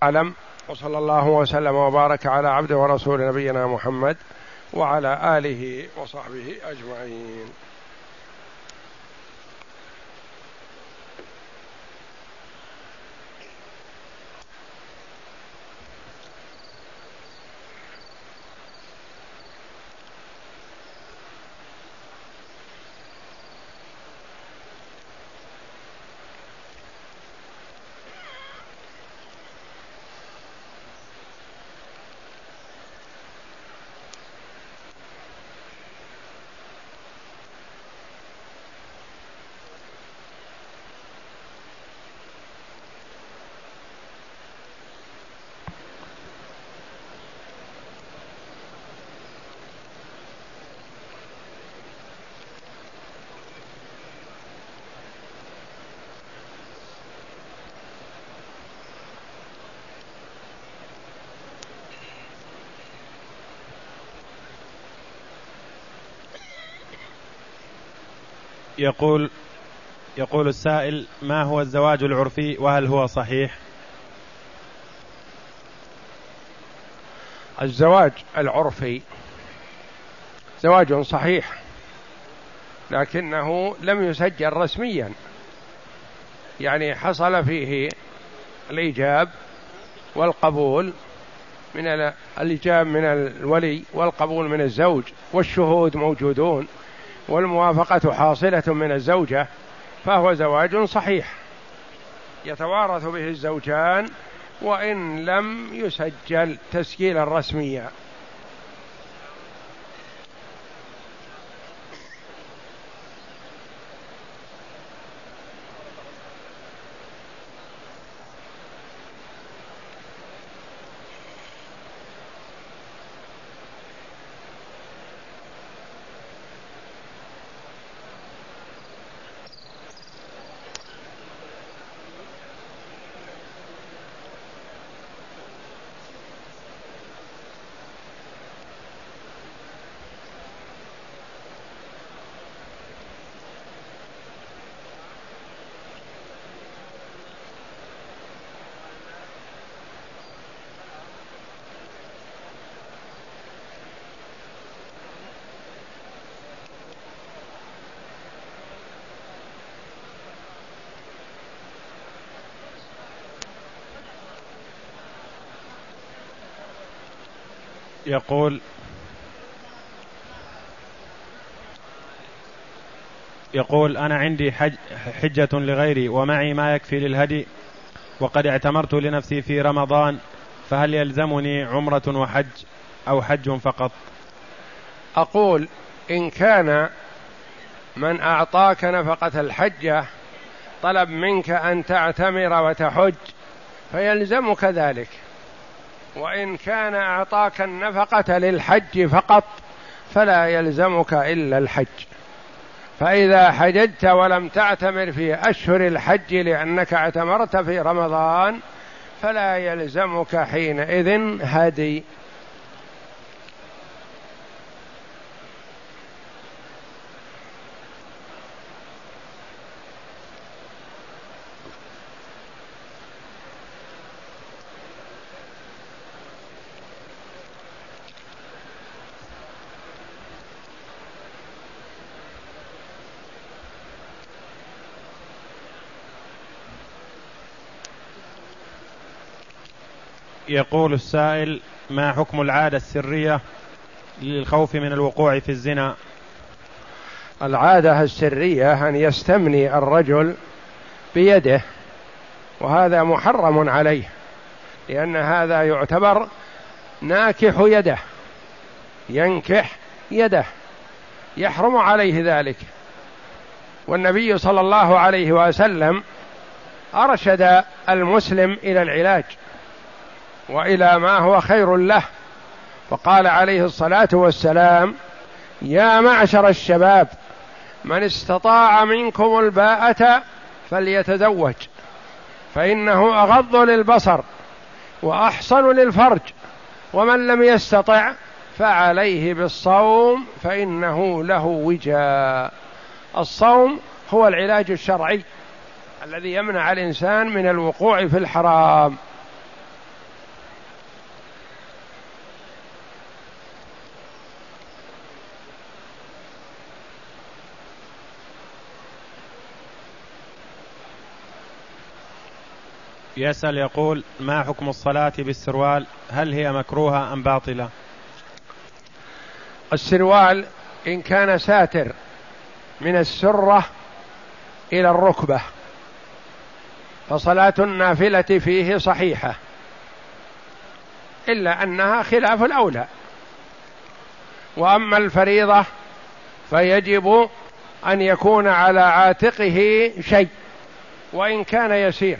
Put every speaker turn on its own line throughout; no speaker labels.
أعلم، وصلى الله وسلم وبارك على عبده ورسول نبينا محمد وعلى آله وصحبه أجمعين.
يقول السائل: ما هو الزواج العرفي وهل هو صحيح؟
الزواج العرفي زواج صحيح، لكنه لم يسجل رسميا، يعني حصل فيه الإيجاب والقبول من الإيجاب من الولي والقبول من الزوج، والشهود موجودون، والموافقة حاصلة من الزوجة، فهو زواج صحيح يتوارث به الزوجان وإن لم يسجل تسجيلا رسميا.
يقول: أنا عندي حجة لغيري ومعي ما يكفي للهدي، وقد اعتمرت لنفسي في رمضان، فهل يلزمني عمرة وحج أو حج فقط؟
أقول: إن كان من أعطاك نفقة الحجة طلب منك أن تعتمر وتحج فيلزمك ذلك، وإن كان أعطاك النفقة للحج فقط فلا يلزمك إلا الحج. فإذا حججت ولم تعتمر في أشهر الحج لأنك اعتمرت في رمضان فلا يلزمك حينئذ هدي.
يقول السائل: ما حكم العادة السرية للخوف من الوقوع في الزنا؟
العادة السرية أن يستمني الرجل بيده، وهذا محرم عليه، لأن هذا يعتبر ناكح يده، ينكح يده، يحرم عليه ذلك. والنبي صلى الله عليه وسلم أرشد المسلم إلى العلاج وإلى ما هو خير له، وقال عليه الصلاة والسلام: يا معشر الشباب من استطاع منكم الباءة فليتزوج، فإنه أغض للبصر وأحصن للفرج، ومن لم يستطع فعليه بالصوم فإنه له وجاء. الصوم هو العلاج الشرعي الذي يمنع الإنسان من الوقوع في الحرام.
يسأل يقول: ما حكم الصلاة بالسروال؟ هل هي مكروهة أم باطلة؟
السروال إن كان ساتر من السرة إلى الركبة فصلاة النافلة فيه صحيحة، إلا أنها خلاف الأولى. وأما الفريضة فيجب أن يكون على عاتقه شيء وإن كان يسير،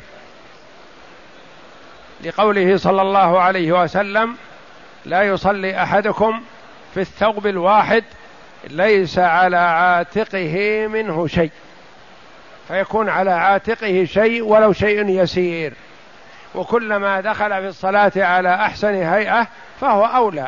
لقوله صلى الله عليه وسلم: لا يصلي أحدكم في الثوب الواحد ليس على عاتقه منه شيء، فيكون على عاتقه شيء ولو شيء يسير، وكلما دخل في الصلاة على أحسن هيئة فهو أولى.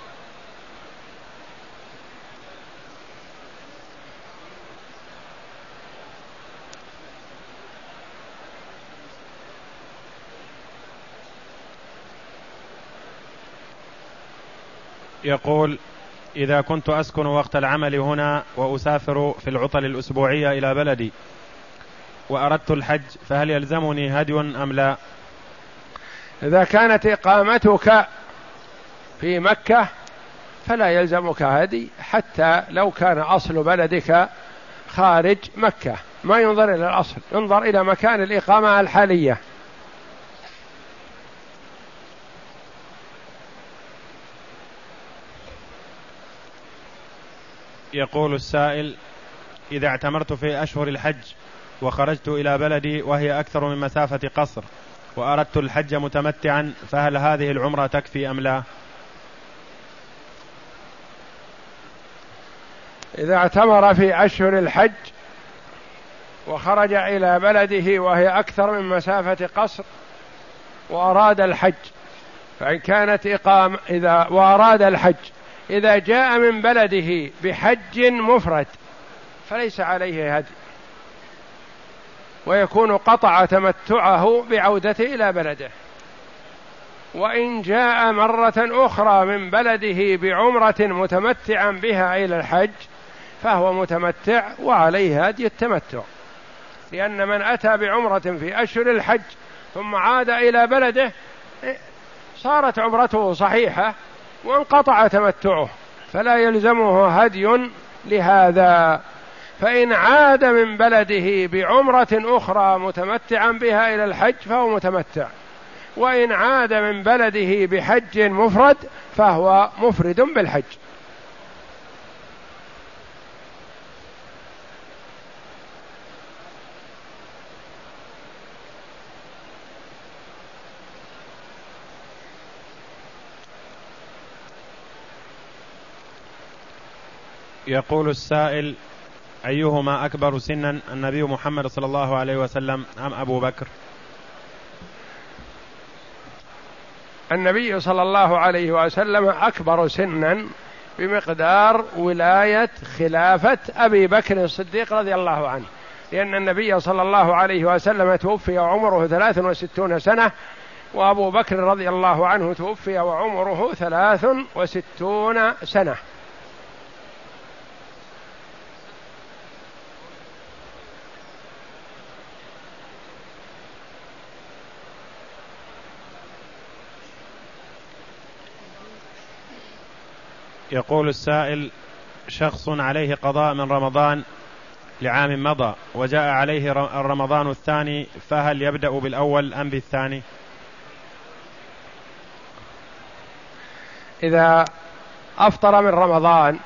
يقول: إذا كنت أسكن وقت العمل هنا وأسافر في العطل الأسبوعية إلى بلدي وأردت الحج، فهل يلزمني هدي أم لا؟
إذا كانت إقامتك في مكة فلا يلزمك هدي، حتى لو كان أصل بلدك خارج مكة، ما ينظر إلى الأصل، ينظر إلى مكان الإقامة الحالية.
يقول السائل: إذا اعتمرت في أشهر الحج وخرجت إلى بلدي وهي أكثر من مسافة قصر وأردت الحج متمتعا، فهل هذه العمرة تكفي أم لا؟
إذا اعتمر في أشهر الحج وخرج إلى بلده وهي أكثر من مسافة قصر وأراد الحج، فإن كانت وأراد الحج إذا جاء من بلده بحج مفرد فليس عليه هدي، ويكون قطع تمتعه بعودته إلى بلده. وإن جاء مرة أخرى من بلده بعمرة متمتعا بها إلى الحج فهو متمتع وعليه هدي التمتع، لأن من أتى بعمرة في أشهر الحج ثم عاد إلى بلده صارت عمرته صحيحة وانقطع تمتعه، فلا يلزمه هدي لهذا. فإن عاد من بلده بعمرة أخرى متمتعا بها إلى الحج فهو متمتع، وإن عاد من بلده بحج مفرد فهو مفرد بالحج.
يقول السائل: أيهما أكبر سنا، النبي محمد صلى الله عليه وسلم أم أبو بكر؟
النبي صلى الله عليه وسلم أكبر سنا بمقدار ولاية خلافة أبي بكر الصديق رضي الله عنه، لأن النبي صلى الله عليه وسلم توفي وعمره 63 سنة، وأبو بكر رضي الله عنه توفي وعمره 63 سنة.
يقول السائل: شخص عليه قضاء من رمضان لعام مضى وجاء عليه الرمضان الثاني، فهل يبدأ بالأول أم بالثاني؟
إذا أفطر من رمضان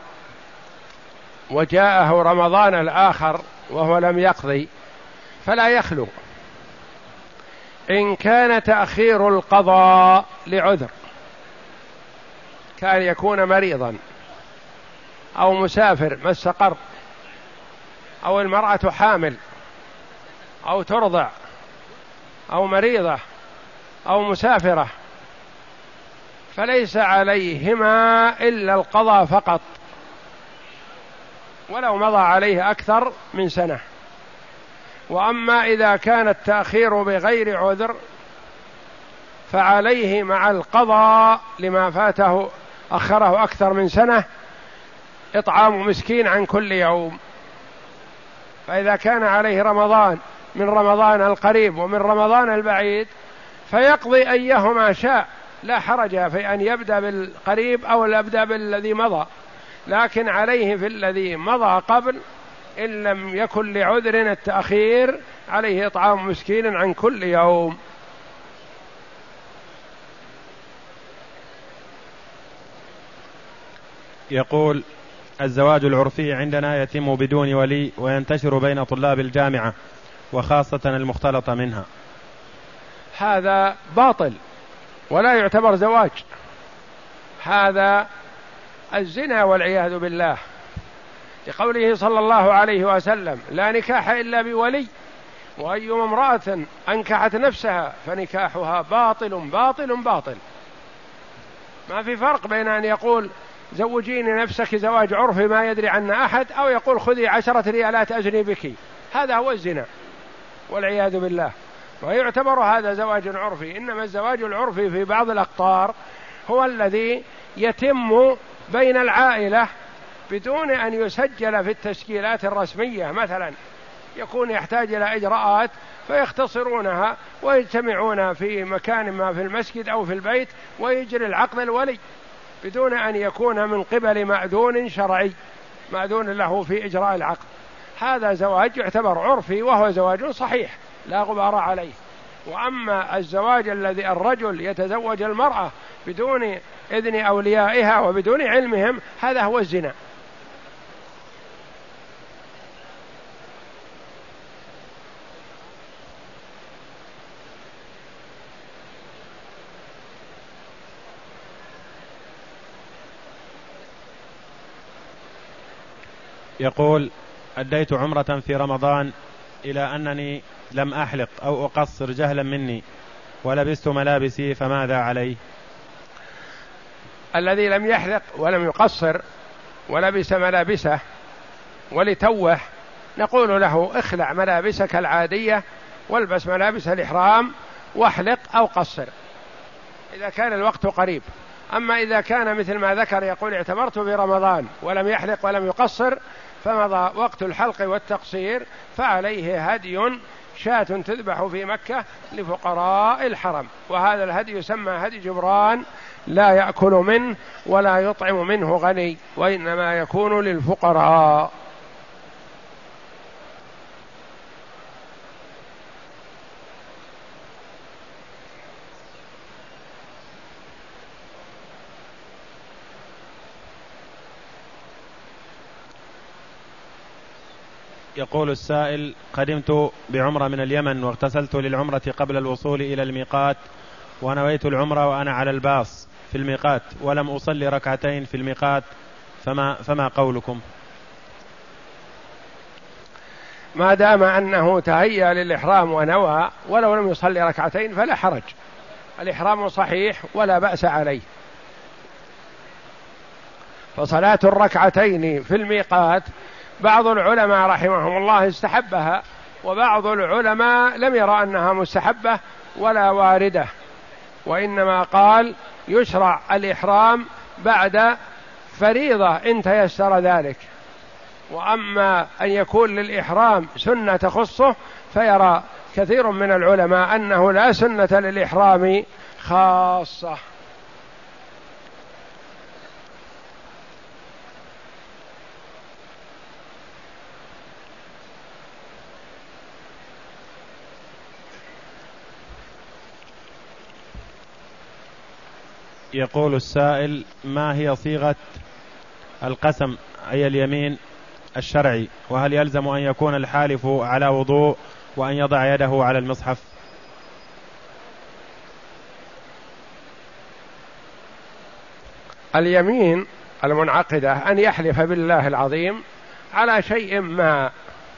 وجاءه رمضان الآخر وهو لم يقضي فلا يخلو، إن كان تأخير القضاء لعذر، كان يكون مريضا أو مسافر مس قرض، أو المرأة حامل أو ترضع أو مريضة أو مسافرة، فليس عليهما إلا القضاء فقط ولو مضى عليه أكثر من سنة. وأما إذا كان التأخير بغير عذر فعليه مع القضاء لما فاته أخره أكثر من سنة إطعام مسكين عن كل يوم. فإذا كان عليه رمضان من رمضان القريب ومن رمضان البعيد فيقضي أيهما شاء، لا حرج في أن يبدأ بالقريب أو يبدأ بالذي مضى، لكن عليه في الذي مضى قبل إن لم يكن لعذر التأخير عليه إطعام مسكين عن كل يوم.
يقول: الزواج العرفي عندنا يتم بدون ولي وينتشر بين طلاب الجامعة وخاصة المختلطة منها.
هذا باطل ولا يعتبر زواج، هذا الزنا والعياذ بالله، لقوله صلى الله عليه وسلم: لا نكاح إلا بولي، وأيما امرأة أنكحت نفسها فنكاحها باطل باطل باطل. ما في فرق بين أن يقول زوجيني نفسك زواج عرفي ما يدري عنه أحد، أو يقول خذي 10 ريالات أزني بك، هذا هو الزنا والعياذ بالله، ويعتبر هذا زواج عرفي. إنما الزواج العرفي في بعض الأقطار هو الذي يتم بين العائلة بدون أن يسجل في التسجيلات الرسمية، مثلا يكون يحتاج إلى إجراءات فيختصرونها ويجتمعون في مكان ما في المسجد أو في البيت ويجري العقد الولي بدون أن يكون من قبل مأذون شرعي مأذون له في إجراء العقد. هذا زواج يعتبر عرفي وهو زواج صحيح لا غبار عليه. وأما الزواج الذي الرجل يتزوج المرأة بدون إذن أوليائها وبدون علمهم، هذا هو الزنا.
يقول: أديت عمرة في رمضان إلى أنني لم أحلق أو أقصر جهلا مني ولبست ملابسي، فماذا علي؟
الذي لم يحلق ولم يقصر ولبس ملابسه ولتوه، نقول له: اخلع ملابسك العادية والبس ملابس الإحرام واحلق أو قصر إذا كان الوقت قريب. أما إذا كان مثل ما ذكر يقول اعتمرت في رمضان ولم يحلق ولم يقصر فمضى وقت الحلق والتقصير، فعليه هدي شاة تذبح في مكة لفقراء الحرم، وهذا الهدي يسمى هدي جبران، لا يأكل منه ولا يطعم منه غني، وإنما يكون للفقراء.
يقول السائل: قدمت بعمرة من اليمن واغتسلت للعمرة قبل الوصول إلى الميقات، ونويت العمرة وأنا على الباص في الميقات ولم أصلي ركعتين في الميقات، فما قولكم؟
ما دام أنه تهيأ للإحرام ونوى ولو لم يصلي ركعتين فلا حرج، الإحرام صحيح ولا بأس عليه. فصلاة الركعتين في الميقات بعض العلماء رحمهم الله استحبها، وبعض العلماء لم يرى أنها مستحبة ولا واردة، وإنما قال يشرع الإحرام بعد فريضة إن تيسر ذلك. وأما أن يكون للإحرام سنة تخصه فيرى كثير من العلماء أنه لا سنة للإحرام خاصة.
يقول السائل: ما هي صيغة القسم أي اليمين الشرعي؟ وهل يلزم أن يكون الحالف على وضوء وأن يضع يده على المصحف؟
اليمين المنعقدة أن يحلف بالله العظيم على شيء ما.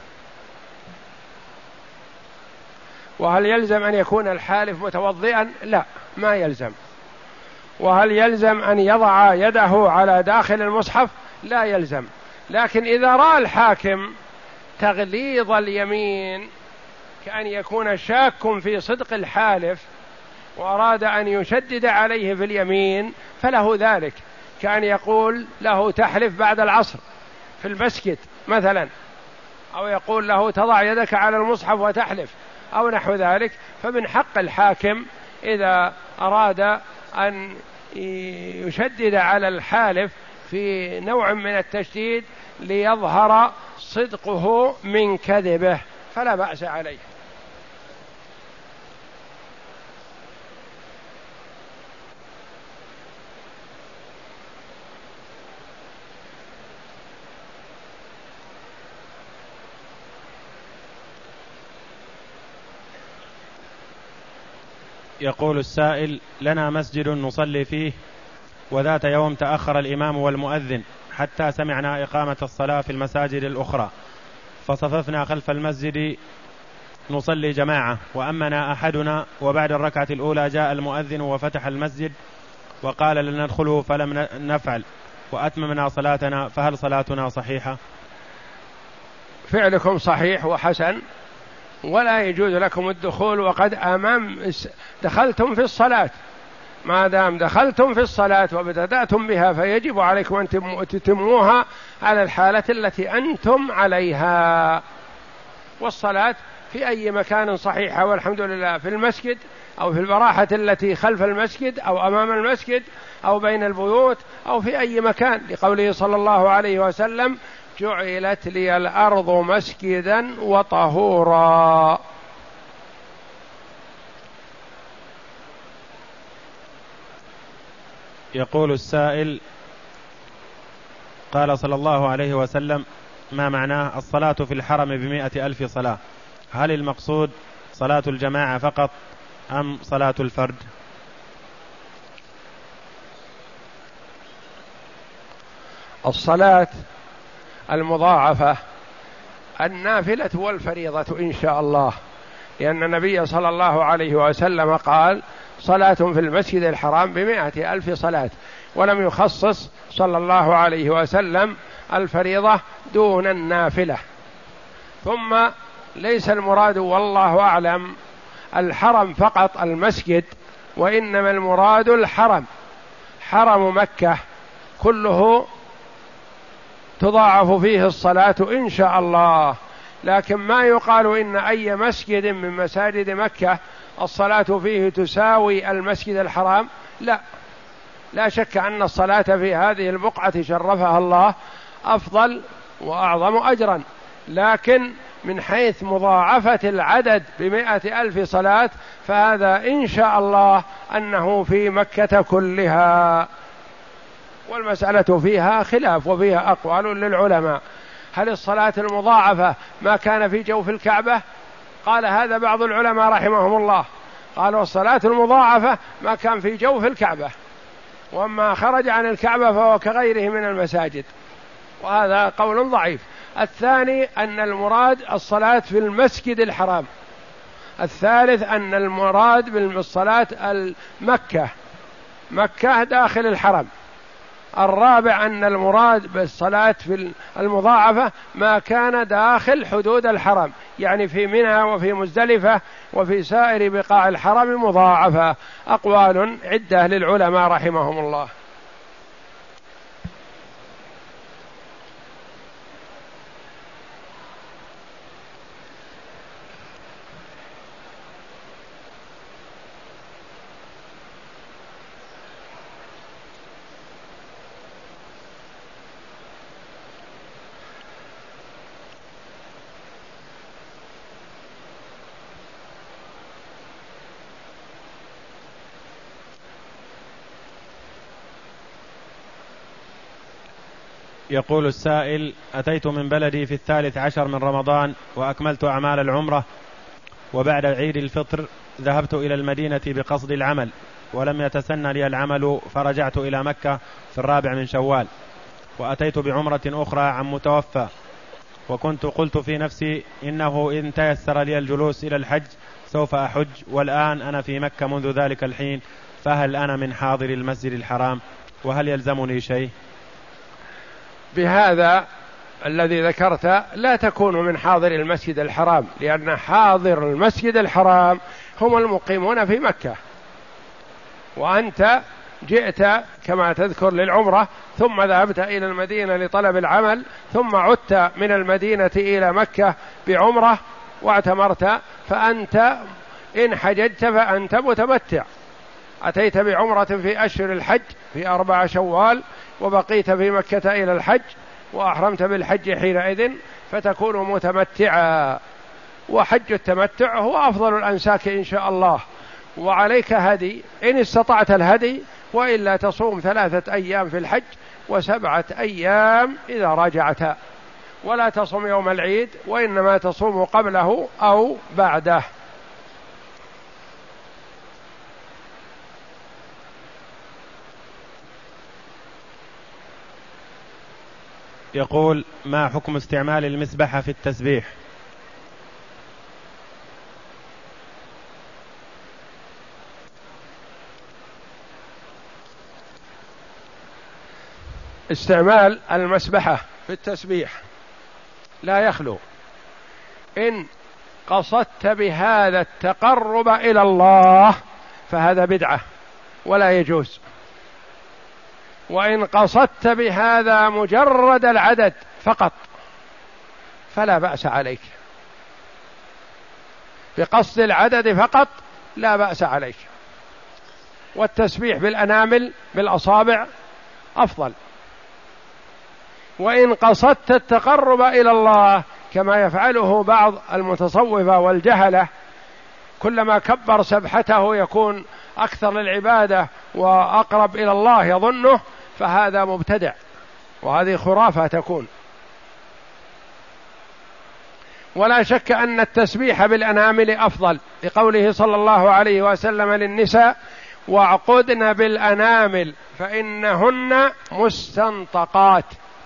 وهل يلزم أن يكون الحالف متوضئا؟ لا، ما يلزم. وهل يلزم أن يضع يده على داخل المصحف؟ لا يلزم. لكن إذا رأى الحاكم تغليظ اليمين كأن يكون شاك في صدق الحالف وأراد أن يشدد عليه في اليمين فله ذلك، كأن يقول له تحلف بعد العصر في المسجد مثلا، أو يقول له تضع يدك على المصحف وتحلف أو نحو ذلك، فمن حق الحاكم إذا أراد أن يشدد على الحالف في نوع من التشديد ليظهر صدقه من كذبه فلا بأس عليه.
يقول السائل: لنا مسجد نصلي فيه، وذات يوم تأخر الإمام والمؤذن حتى سمعنا إقامة الصلاة في المساجد الأخرى، فصففنا خلف المسجد نصلي جماعة، وأمنا أحدنا، وبعد الركعة الأولى جاء المؤذن وفتح المسجد وقال لن ندخله فلم نفعل وأتممنا صلاتنا، فهل صلاتنا صحيحة؟
فعلكم صحيح وحسن، ولا يجوز لكم الدخول وقد دخلتم في الصلاة. ما دام دخلتم في الصلاة وابتدأتم بها فيجب عليكم أن تتموها على الحالة التي أنتم عليها. والصلاة في أي مكان صحيحة والحمد لله، في المسجد أو في البراحة التي خلف المسجد أو أمام المسجد أو بين البيوت أو في أي مكان، لقوله صلى الله عليه وسلم: جعلت لي الأرض مسجدا وطهورا.
يقول السائل: قال صلى الله عليه وسلم: ما معناه الصلاة في الحرم ب100,000 صلاة؟ هل المقصود صلاة الجماعة فقط أم صلاة الفرد؟
الصلاة المضاعفة النافلة والفريضة إن شاء الله، لأن النبي صلى الله عليه وسلم قال: صلاة في المسجد الحرام ب100,000 صلاة، ولم يخصص صلى الله عليه وسلم الفريضة دون النافلة. ثم ليس المراد والله أعلم الحرم فقط المسجد، وإنما المراد الحرم، حرم مكة كله تضاعف فيه الصلاة إن شاء الله. لكن ما يقال إن أي مسجد من مساجد مكة الصلاة فيه تساوي المسجد الحرام، لا شك أن الصلاة في هذه البقعة شرفها الله أفضل وأعظم أجرا، لكن من حيث مضاعفة العدد ب100,000 صلاة فهذا إن شاء الله أنه في مكة كلها. والمسألة فيها خلاف وفيها أقوال للعلماء: هل الصلاة المضاعفة ما كان في جوف الكعبة؟ قال هذا بعض العلماء رحمهم الله، قالوا الصلاة المضاعفة ما كان في جوف الكعبة، وما خرج عن الكعبة فهو كغيره من المساجد، وهذا قول ضعيف. الثاني أن المراد الصلاة في المسجد الحرام. الثالث أن المراد بالصلاة مكة داخل الحرم. الرابع أن المراد بالصلاة في المضاعفة ما كان داخل حدود الحرم، يعني في منى وفي مزدلفة وفي سائر بقاع الحرم مضاعفة. أقوال عدة للعلماء رحمهم الله.
يقول السائل: أتيت من بلدي في 13 من رمضان وأكملت أعمال العمرة، وبعد عيد الفطر ذهبت إلى المدينة بقصد العمل، ولم يتسنى لي العمل، فرجعت إلى مكة في 4 من شوال، وأتيت بعمرة أخرى عن متوفى، وكنت قلت في نفسي إنه إن تيسر لي الجلوس إلى الحج سوف أحج، والآن أنا في مكة منذ ذلك الحين، فهل أنا من حاضر المسجد الحرام؟ وهل يلزمني شيء؟
بهذا الذي ذكرت لا تكون من حاضر المسجد الحرام، لأن حاضر المسجد الحرام هم المقيمون في مكة، وأنت جئت كما تذكر للعمرة ثم ذهبت إلى المدينة لطلب العمل، ثم عدت من المدينة إلى مكة بعمرة واعتمرت، فأنت إن حججت فأنت متمتع، أتيت بعمرة في أشهر الحج في 4 شوال وبقيت في مكة إلى الحج وأحرمت بالحج حينئذ فتكون متمتعا، وحج التمتع هو أفضل الأنساك إن شاء الله. وعليك هدي إن استطعت الهدي، وإلا تصوم 3 أيام في الحج و7 أيام إذا راجعت، ولا تصوم يوم العيد وإنما تصوم قبله أو بعده.
يقول: ما حكم استعمال المسبحة في التسبيح؟
استعمال المسبحة في التسبيح لا يخلو إن قصدت بهذا التقرب إلى الله فهذا بدعة ولا يجوز، وإن قصدت بهذا مجرد العدد فقط فلا بأس عليك، بقصد العدد فقط لا بأس عليك. والتسبيح بالأنامل بالأصابع أفضل. وإن قصدت التقرب إلى الله كما يفعله بعض المتصوفة والجهلة، كلما كبر سبحته يكون أكثر للعبادة وأقرب إلى الله يظنه، فهذا مبتدع وهذه خرافة تكون. ولا شك أن التسبيح بالأنامل أفضل، لقوله صلى الله عليه وسلم للنساء: واعقدن بالأنامل فإنهن مستنطقات.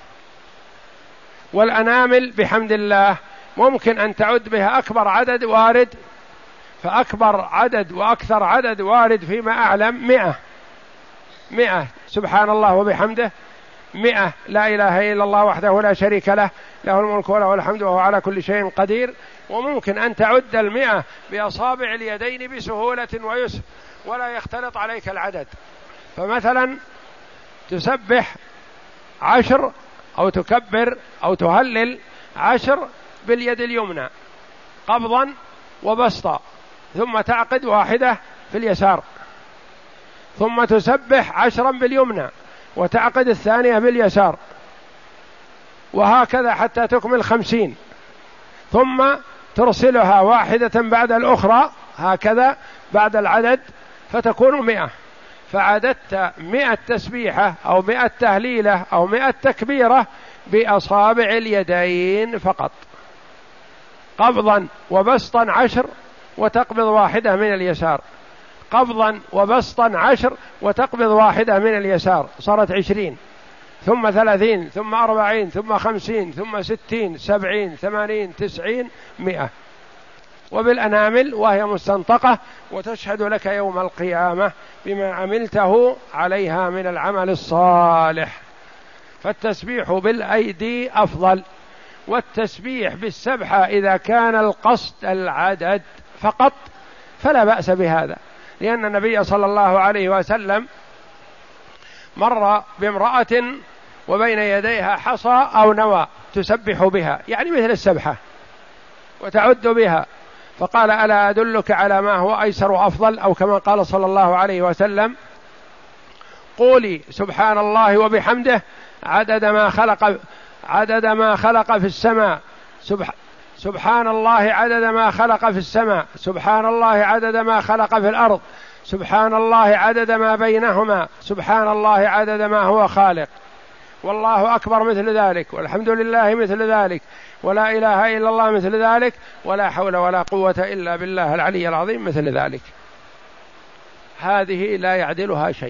والأنامل بحمد الله ممكن أن تعد بها أكبر عدد وارد، فأكبر عدد وأكثر عدد وارد فيما أعلم 100 سبحان الله وبحمده، 100 لا إله إلا الله وحده لا شريك له، له الملك وله الحمد وهو على كل شيء قدير. وممكن أن تعد 100 بأصابع اليدين بسهولة ويسر ولا يختلط عليك العدد. فمثلا تسبح 10 أو تكبر أو تهلل 10 باليد اليمنى قبضا وبسطا، ثم تعقد 1 في اليسار، ثم تسبح 10 باليمنى وتعقد 2 باليسار، وهكذا حتى تكمل 50، ثم ترسلها 1 بعد الأخرى هكذا بعد العدد فتكون 100. فعددت 100 تسبيحة أو 100 تهليلة أو 100 تكبيرة بأصابع اليدين فقط، قبضا وبسطا 10 وتقبض 1 من اليسار، قبضا وبسطا 10 وتقبض 1 من اليسار، صارت 20، ثم 30، ثم 40، ثم 50، ثم 60، 70، 80، 90، 100. وبالأنامل وهي مستنطقة وتشهد لك يوم القيامة بما عملته عليها من العمل الصالح. فالتسبيح بالأيدي أفضل. والتسبيح بالسبحة إذا كان القصد العدد فقط فلا بأس بهذا، لأن النبي صلى الله عليه وسلم مر بامرأة وبين يديها حصى أو نوى تسبح بها، يعني مثل السبحة وتعد بها، فقال: ألا أدلك على ما هو أيسر وأفضل؟ أو كما قال صلى الله عليه وسلم: قولي سبحان الله وبحمده عدد ما خلق في السماء، سبحان الله عدد ما خلق في السماء، سبحان الله عدد ما خلق في الأرض، سبحان الله عدد ما بينهما، سبحان الله عدد ما هو خالق، والله أكبر مثل ذلك، والحمد لله مثل ذلك، ولا إله إلا الله مثل ذلك، ولا حول ولا قوة إلا بالله العلي العظيم مثل ذلك. هذه لا يعدلها شيء.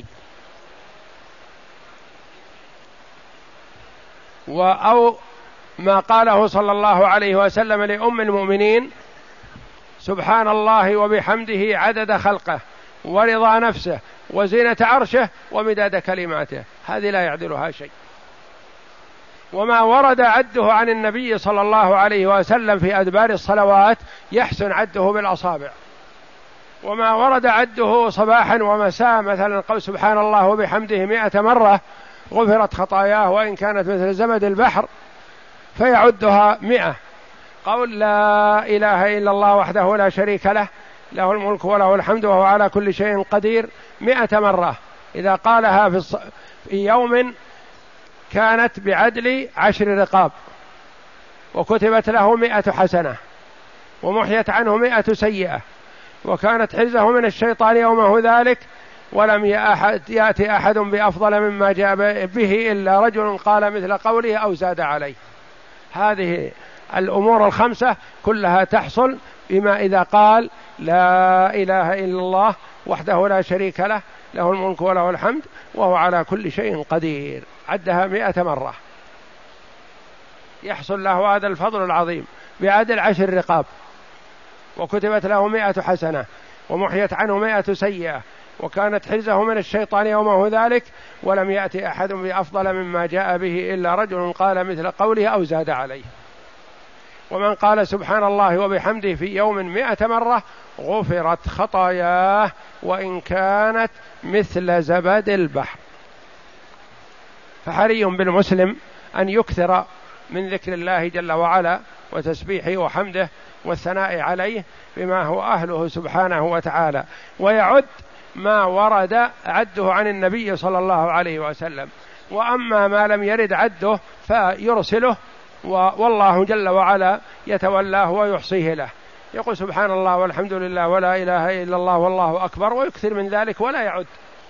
أو ما قاله صلى الله عليه وسلم لأم المؤمنين: سبحان الله وبحمده عدد خلقه ورضا نفسه وزينة عرشه ومداد كلماته، هذه لا يعدلها شيء. وما ورد عده عن النبي صلى الله عليه وسلم في أدبار الصلوات يحسن عده بالأصابع، وما ورد عده صباحا ومساء، مثلا قول سبحان الله وبحمده 100 مرة غفرت خطاياه وإن كانت مثل زبد البحر، فيعدها 100. قول لا إله إلا الله وحده لا شريك له له الملك وله الحمد وهو على كل شيء قدير 100 مرة. إذا قالها في يوم كانت بعدل 10 رقاب، وكتبت له 100 حسنة، ومحيت عنه 100 سيئة، وكانت حرزه من الشيطان يومه ذلك، ولم يأتي أحد بأفضل مما جاء به إلا رجل قال مثل قوله أو زاد عليه. هذه الأمور الخمسة كلها تحصل بما إذا قال لا إله إلا الله وحده لا شريك له، له الملك وله الحمد وهو على كل شيء قدير، عدها 100 مرة، يحصل له هذا الفضل العظيم بعدل 10 رقاب، وكتبت له 100 حسنة، ومحيت عنه 100 سيئة، وكانت حرزه من الشيطان يومه ذلك، ولم يأتي أحد بأفضل مما جاء به إلا رجل قال مثل قوله أو زاد عليه. ومن قال سبحان الله وبحمده في يوم 100 مرة غفرت خطاياه وإن كانت مثل زبد البحر. فحري بالمسلم أن يكثر من ذكر الله جل وعلا وتسبيحه وحمده والثناء عليه بما هو أهله سبحانه وتعالى، ويعد ما ورد عده عن النبي صلى الله عليه وسلم، وأما ما لم يرد عده فيرسله، والله جل وعلا يتولاه ويحصيه له. يقول سبحان الله والحمد لله ولا إله إلا الله والله أكبر، ويكثر من ذلك ولا يعد.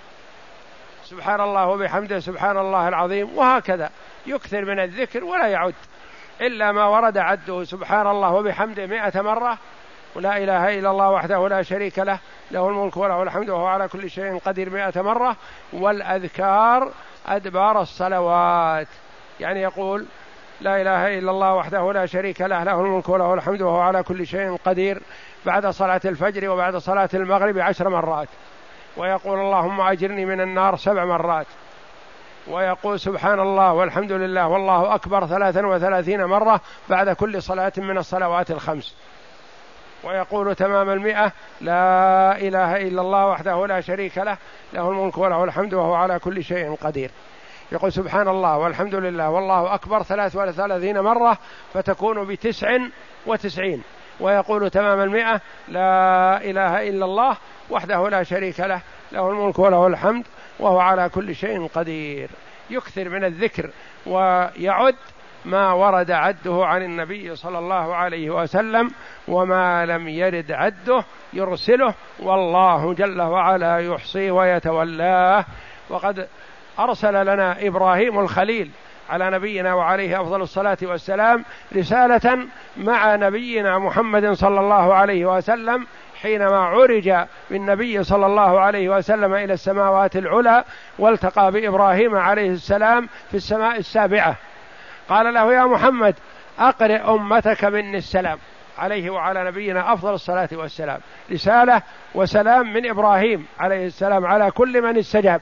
سبحان الله وبحمده سبحان الله العظيم، وهكذا يكثر من الذكر ولا يعد إلا ما ورد عده. سبحان الله وبحمده 100 مرة، ولا إله إلا الله وحده لا شريك له، له الملك وله الحمد وهو على كل شيء قدير 100 مرة. والأذكار أدبار الصلوات، يعني يقول لا إله إلا الله وحده لا شريك له، له الملك وله الحمد وهو على كل شيء قدير بعد صلاة الفجر وبعد صلاة المغرب 10 مرات، ويقول اللهم أجرني من النار 7 مرات، ويقول سبحان الله والحمد لله والله أكبر 33 مرة بعد كل صلاة من الصلوات الخمس، ويقول تمام 100 لا إله إلا الله وحده لا شريك له، له الملك وله الحمد وهو على كل شيء قدير. يقول سبحان الله والحمد لله والله أكبر 33 مرة فتكون ب99، ويقول تمام 100 لا إله إلا الله وحده لا شريك له، له الملك وله الحمد وهو على كل شيء قدير. يكثر من الذكر ويعد ما ورد عده عن النبي صلى الله عليه وسلم، وما لم يرد عده يرسله، والله جل وعلا يحصيه ويتولاه. وقد أرسل لنا إبراهيم الخليل على نبينا وعليه أفضل الصلاة والسلام رسالة مع نبينا محمد صلى الله عليه وسلم حينما عرج بالنبي صلى الله عليه وسلم إلى السماوات العلى، والتقى بإبراهيم عليه السلام في السماء السابعة، قال له يا محمد أقرئ أمتك مني السلام، عليه وعلى نبينا أفضل الصلاة والسلام، رسالة وسلام من إبراهيم عليه السلام على كل من استجاب.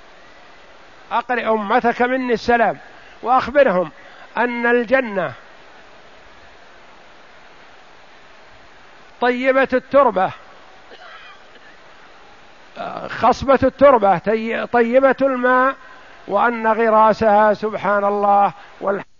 أقرئ أمتك مني السلام، وأخبرهم أن الجنة طيبة التربة خصبة التربة طيبة الماء، وأن غراسها سبحان الله والحمد